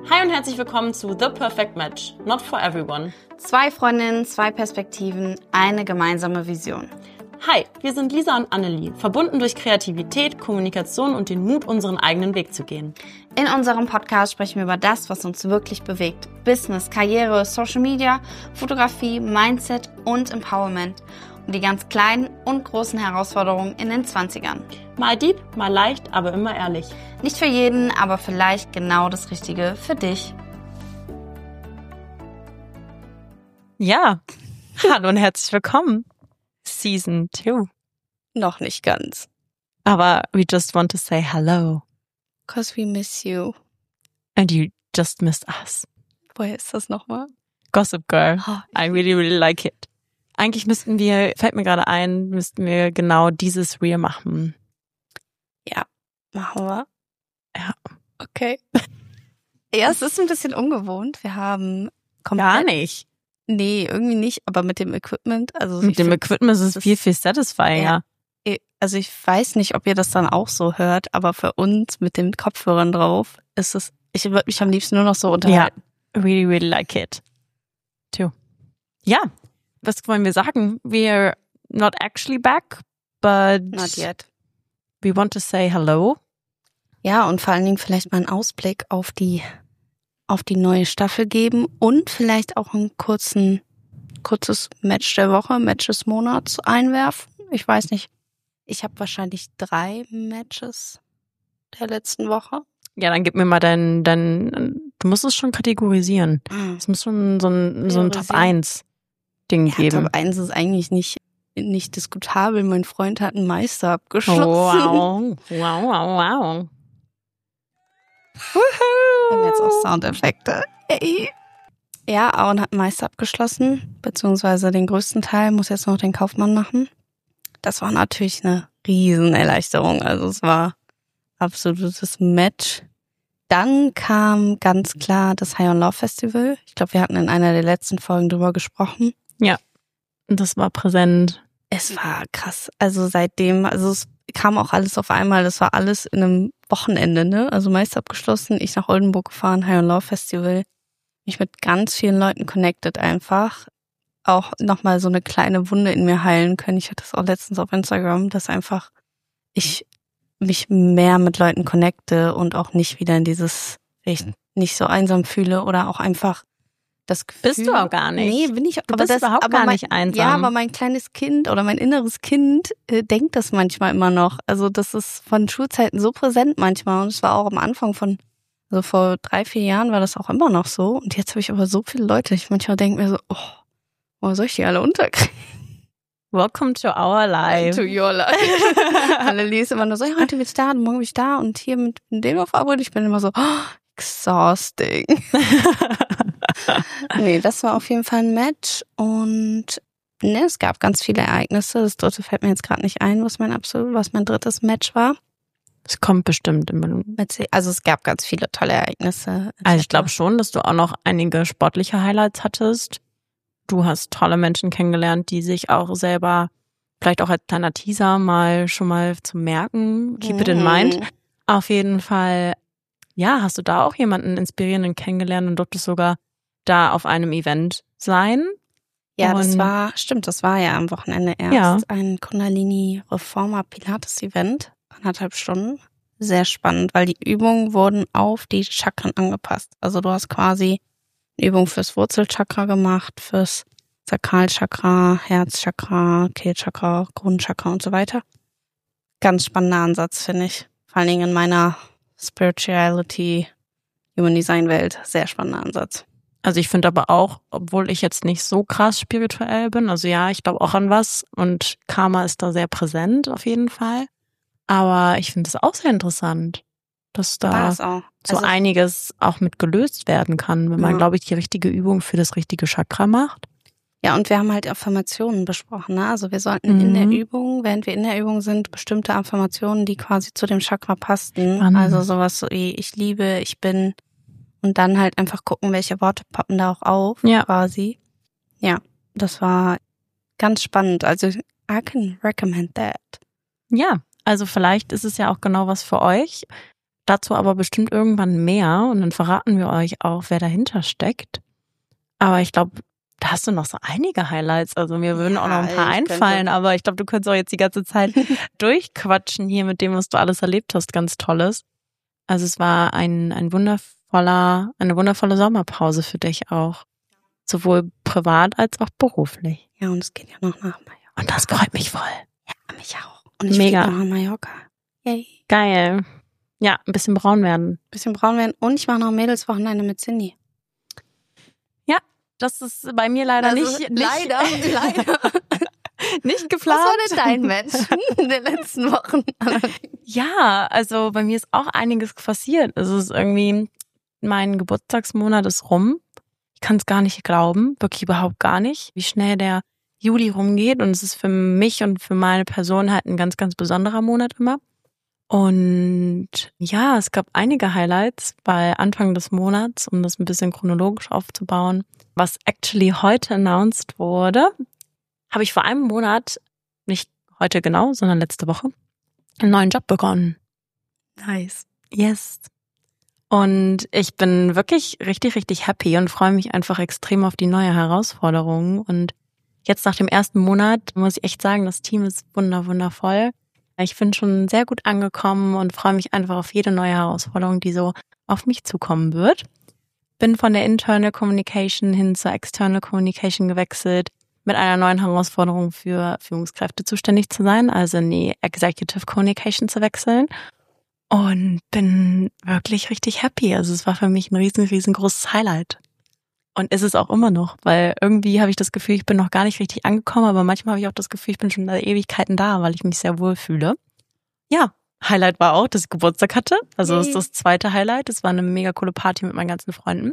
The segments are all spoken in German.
Hi und herzlich willkommen zu The Perfect Match, not for everyone. 2 Freundinnen, 2 Perspektiven, eine gemeinsame Vision. Hi, wir sind Lisa und Annelie, verbunden durch Kreativität, Kommunikation und den Mut, unseren eigenen Weg zu gehen. In unserem Podcast sprechen wir über das, was uns wirklich bewegt. Business, Karriere, Social Media, Fotografie, Mindset und Empowerment. Und die ganz kleinen und großen Herausforderungen in den 20ern. Mal deep, mal leicht, aber immer ehrlich. Nicht für jeden, aber vielleicht genau das Richtige für dich. Ja, hallo und herzlich willkommen. Season 2. Noch nicht ganz. Aber we just want to say hello. 'Cause we miss you. And you just missed us. Woher ist das nochmal? Gossip Girl. Oh, I really, really like it. Eigentlich fällt mir gerade ein, müssten wir genau dieses Reel machen. Ja, machen wir. Ja. Okay. Ja, es ist ein bisschen ungewohnt. Wir haben Gar nicht. Nee, irgendwie nicht, aber mit dem Equipment. Also Mit dem Equipment ist es viel, viel satisfyinger. Ja. Also ich weiß nicht, ob ihr das dann auch so hört, aber für uns mit den Kopfhörern drauf ist es, ich würde mich am liebsten nur noch so unterhalten. Ja, really, really like it. Too. Ja, was wollen wir sagen? We're not actually back, but Not yet. We want to say hello. Ja, und vor allen Dingen vielleicht mal einen Ausblick auf die neue Staffel geben und vielleicht auch ein kurzes Match der Woche, Match des Monats einwerfen. Ich weiß nicht. Ich habe wahrscheinlich 3 Matches der letzten Woche. Ja, dann gib mir mal du musst es schon kategorisieren. Es muss schon so ein Top 1 Ding geben. Top 1 ist eigentlich nicht diskutabel. Mein Freund hat einen Meister abgeschlossen. Oh, wow. Wir haben jetzt auch Soundeffekte. Hey. Ja, Aaron hat einen Meister abgeschlossen, beziehungsweise den größten Teil, muss jetzt noch den Kaufmann machen. Das war natürlich eine Riesenerleichterung. Also es war absolutes Match. Dann kam ganz klar das High on Love Festival. Ich glaube, wir hatten in einer der letzten Folgen drüber gesprochen. Ja, das war präsent. Es war krass. Also es kam auch alles auf einmal. Das war alles in einem Wochenende, ne? Also Meister abgeschlossen, ich nach Oldenburg gefahren, High on Love Festival. Mich mit ganz vielen Leuten connected einfach. Auch nochmal so eine kleine Wunde in mir heilen können. Ich hatte das auch letztens auf Instagram, dass einfach ich mich mehr mit Leuten connecte und auch nicht wieder in dieses, ich nicht so einsam fühle oder auch einfach das Gefühl. Bist du auch gar nicht. Nee, bin ich. Du bist überhaupt gar nicht einsam. Ja, aber mein kleines Kind oder mein inneres Kind denkt das manchmal immer noch. Also das ist von Schulzeiten so präsent manchmal und es war auch am Anfang also vor 3-4 Jahren war das auch immer noch so. Und jetzt habe ich aber so viele Leute. Ich manchmal denke mir so, wo soll ich die alle unterkriegen? Welcome to our life. To your life. Annelie ist immer nur so, ja, heute bin ich da, morgen bin ich da und hier mit dem auf Arbeit. Ich bin immer so, exhausting. Nee, das war auf jeden Fall ein Match und es gab ganz viele Ereignisse. Das dritte fällt mir jetzt gerade nicht ein, was mein drittes Match war. Es kommt bestimmt immer. Also es gab ganz viele tolle Ereignisse. Also ich glaube schon, dass du auch noch einige sportliche Highlights hattest. Du hast tolle Menschen kennengelernt, die sich auch selber, vielleicht auch als kleiner Teaser schon mal zu merken, keep it in mind. Auf jeden Fall, ja, hast du da auch jemanden inspirierenden kennengelernt und durftest sogar da auf einem Event sein. Ja, das war ja am Wochenende erst ein Kundalini Reformer Pilates Event, 1,5 Stunden. Sehr spannend, weil die Übungen wurden auf die Chakren angepasst. Also du hast quasi eine Übung fürs Wurzelchakra gemacht, fürs Sakralchakra, Herzchakra, Kehlchakra, Kronenchakra und so weiter. Ganz spannender Ansatz, finde ich. Vor allen Dingen in meiner Spirituality, Human Design Welt. Sehr spannender Ansatz. Also ich finde aber auch, obwohl ich jetzt nicht so krass spirituell bin, also ja, ich glaube auch an was und Karma ist da sehr präsent auf jeden Fall. Aber ich finde es auch sehr interessant, dass da so einiges auch mit gelöst werden kann, wenn man, glaube ich, die richtige Übung für das richtige Chakra macht. Ja, und wir haben halt Affirmationen besprochen, ne? Also wir sollten in der Übung, während wir in der Übung sind, bestimmte Affirmationen, die quasi zu dem Chakra passten. Also sowas so wie ich liebe, ich bin. Und dann halt einfach gucken, welche Worte poppen da auch auf, quasi. Ja, das war ganz spannend. Also I can recommend that. Ja, also vielleicht ist es ja auch genau was für euch. Dazu aber bestimmt irgendwann mehr und dann verraten wir euch auch, wer dahinter steckt. Aber ich glaube, da hast du noch so einige Highlights. Also mir würden auch noch ein paar einfallen, aber ich glaube, du könntest auch jetzt die ganze Zeit durchquatschen hier mit dem, was du alles erlebt hast. Ganz Tolles. Also es war eine wundervolle Sommerpause für dich auch. Sowohl privat als auch beruflich. Ja, und es geht ja noch nach Mallorca. Und das freut mich voll. Ja, mich auch. Und ich fliege noch nach Mallorca. Yay. Geil. Ja, ein bisschen braun werden. Und ich mache noch Mädelswochenende mit Cindy. Ja, das ist bei mir leider nicht. Leider. Nicht geplant. Was war denn dein Match in den letzten Wochen? Ja, also bei mir ist auch einiges passiert. Es ist irgendwie, mein Geburtstagsmonat ist rum. Ich kann es gar nicht glauben, wirklich überhaupt gar nicht, wie schnell der Juli rumgeht. Und es ist für mich und für meine Person halt ein ganz, ganz besonderer Monat immer. Und ja, es gab einige Highlights bei Anfang des Monats, um das ein bisschen chronologisch aufzubauen. Was actually heute announced wurde, habe ich vor einem Monat, nicht heute genau, sondern letzte Woche, einen neuen Job begonnen. Nice. Yes. Und ich bin wirklich richtig, richtig happy und freue mich einfach extrem auf die neue Herausforderung. Und jetzt nach dem ersten Monat muss ich echt sagen, das Team ist wundervoll. Ich bin schon sehr gut angekommen und freue mich einfach auf jede neue Herausforderung, die so auf mich zukommen wird. Bin von der Internal Communication hin zur External Communication gewechselt, mit einer neuen Herausforderung für Führungskräfte zuständig zu sein, also in die Executive Communication zu wechseln. Und bin wirklich richtig happy. Also es war für mich ein riesengroßes Highlight. Und ist es auch immer noch, weil irgendwie habe ich das Gefühl, ich bin noch gar nicht richtig angekommen, aber manchmal habe ich auch das Gefühl, ich bin schon seit Ewigkeiten da, weil ich mich sehr wohl fühle. Ja, Highlight war auch, dass ich Geburtstag hatte. Also das ist das zweite Highlight. Das war eine mega coole Party mit meinen ganzen Freunden.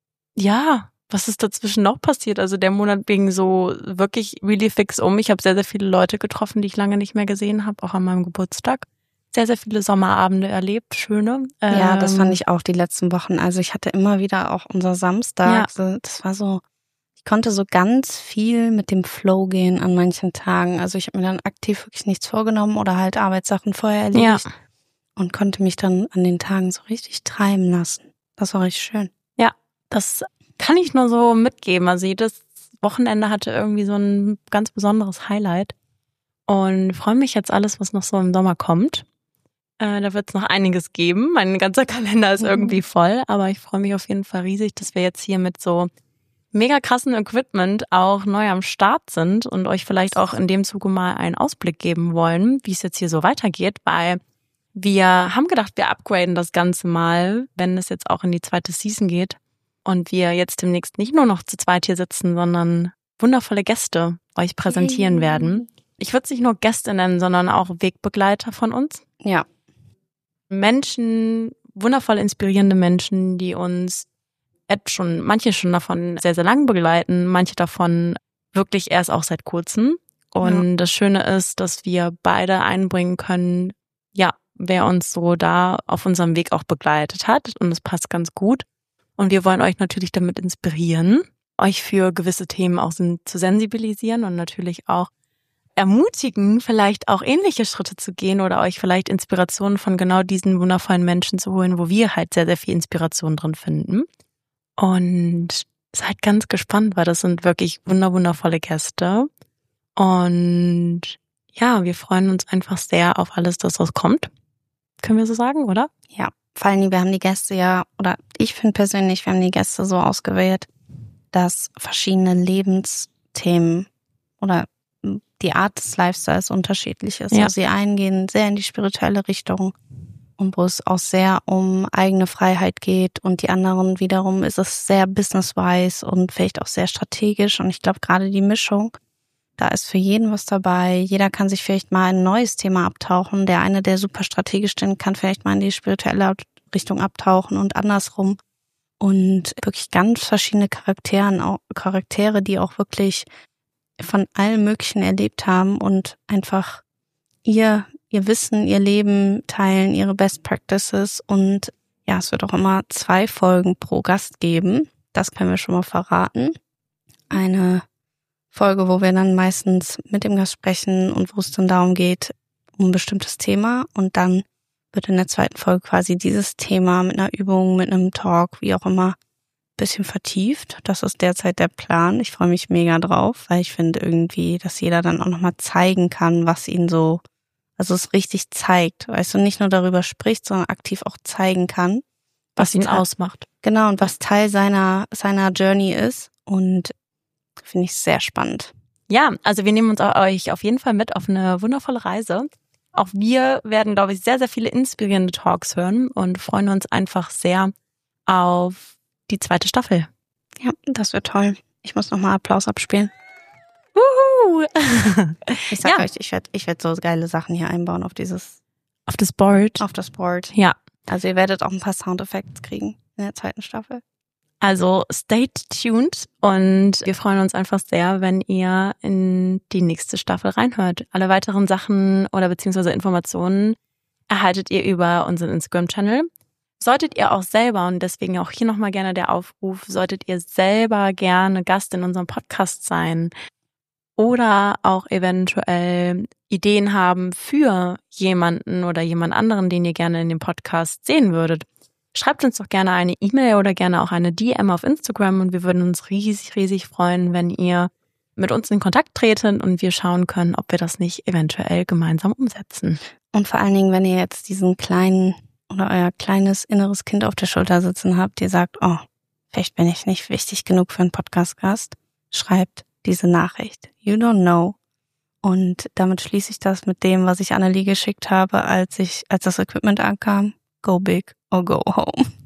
Ja, was ist dazwischen noch passiert? Also der Monat ging so wirklich really fix um. Ich habe sehr viele Leute getroffen, die ich lange nicht mehr gesehen habe, auch an meinem Geburtstag. Sehr viele Sommerabende erlebt, schöne. Ja, das fand ich auch die letzten Wochen. Also ich hatte immer wieder auch unser Samstag. Ja. Das war so, ich konnte so ganz viel mit dem Flow gehen an manchen Tagen. Also ich habe mir dann aktiv wirklich nichts vorgenommen oder halt Arbeitssachen vorher erledigt und konnte mich dann an den Tagen so richtig treiben lassen. Das war richtig schön. Ja, das kann ich nur so mitgeben. Also jedes Wochenende hatte irgendwie so ein ganz besonderes Highlight. Und freue mich jetzt alles, was noch so im Sommer kommt. Da wird es noch einiges geben. Mein ganzer Kalender ist irgendwie voll, aber ich freue mich auf jeden Fall riesig, dass wir jetzt hier mit so mega krassen Equipment auch neu am Start sind und euch vielleicht auch in dem Zuge mal einen Ausblick geben wollen, wie es jetzt hier so weitergeht, weil wir haben gedacht, wir upgraden das Ganze mal, wenn es jetzt auch in die zweite Season geht und wir jetzt demnächst nicht nur noch zu zweit hier sitzen, sondern wundervolle Gäste euch präsentieren werden. Ich würde es nicht nur Gäste nennen, sondern auch Wegbegleiter von uns. Ja. Menschen, wundervoll inspirierende Menschen, die uns manche schon davon sehr lang begleiten, manche davon wirklich erst auch seit kurzem. Und das Schöne ist, dass wir beide einbringen können, ja, wer uns so da auf unserem Weg auch begleitet hat. Und es passt ganz gut. Und wir wollen euch natürlich damit inspirieren, euch für gewisse Themen auch zu sensibilisieren und natürlich auch ermutigen, vielleicht auch ähnliche Schritte zu gehen oder euch vielleicht Inspirationen von genau diesen wundervollen Menschen zu holen, wo wir halt sehr viel Inspiration drin finden. Und seid ganz gespannt, weil das sind wirklich wundervolle Gäste. Und ja, wir freuen uns einfach sehr auf alles, das kommt. Können wir so sagen, oder? Ja, vor allem, wir haben die Gäste oder ich finde persönlich, wir haben die Gäste so ausgewählt, dass verschiedene Lebensthemen oder die Art des Lifestyles unterschiedlich ist. Ja. Also die einen gehen sehr in die spirituelle Richtung und wo es auch sehr um eigene Freiheit geht und die anderen wiederum ist es sehr business-wise und vielleicht auch sehr strategisch und ich glaube gerade die Mischung, da ist für jeden was dabei. Jeder kann sich vielleicht mal ein neues Thema abtauchen. Der eine, der super strategisch ist, kann vielleicht mal in die spirituelle Richtung abtauchen und andersrum. Und wirklich ganz verschiedene Charaktere, die auch wirklich von allem Möglichen erlebt haben und einfach ihr Wissen, ihr Leben teilen, ihre Best Practices und ja, es wird auch immer 2 Folgen pro Gast geben. Das können wir schon mal verraten. Eine Folge, wo wir dann meistens mit dem Gast sprechen und wo es dann darum geht, um ein bestimmtes Thema und dann wird in der 2. Folge quasi dieses Thema mit einer Übung, mit einem Talk, wie auch immer, bisschen vertieft. Das ist derzeit der Plan. Ich freue mich mega drauf, weil ich finde irgendwie, dass jeder dann auch nochmal zeigen kann, was ihn so, also es richtig zeigt. Weißt du, nicht nur darüber spricht, sondern aktiv auch zeigen kann. Was ihn ausmacht. Genau, und was Teil seiner Journey ist. Und finde ich sehr spannend. Ja, also wir nehmen uns euch auf jeden Fall mit auf eine wundervolle Reise. Auch wir werden, glaube ich, sehr, sehr viele inspirierende Talks hören und freuen uns einfach sehr auf die 2. Staffel. Ja, das wird toll. Ich muss nochmal Applaus abspielen. Wuhu! Ich sag euch, ich werd so geile Sachen hier einbauen auf das Board. Auf das Board. Ja. Also ihr werdet auch ein paar Soundeffekte kriegen in der 2. Staffel. Also stay tuned und wir freuen uns einfach sehr, wenn ihr in die nächste Staffel reinhört. Alle weiteren Sachen oder beziehungsweise Informationen erhaltet ihr über unseren Instagram-Channel. Solltet ihr auch selber, und deswegen auch hier nochmal gerne der Aufruf, solltet ihr selber gerne Gast in unserem Podcast sein oder auch eventuell Ideen haben für jemanden oder jemand anderen, den ihr gerne in dem Podcast sehen würdet, schreibt uns doch gerne eine E-Mail oder gerne auch eine DM auf Instagram und wir würden uns riesig, riesig freuen, wenn ihr mit uns in Kontakt tretet und wir schauen können, ob wir das nicht eventuell gemeinsam umsetzen. Und vor allen Dingen, wenn ihr jetzt diesen kleinen oder euer kleines inneres Kind auf der Schulter sitzen habt, ihr sagt, oh, vielleicht bin ich nicht wichtig genug für einen Podcast-Gast, schreibt diese Nachricht. You don't know. Und damit schließe ich das mit dem, was ich Annelie geschickt habe, als das Equipment ankam. Go big or go home.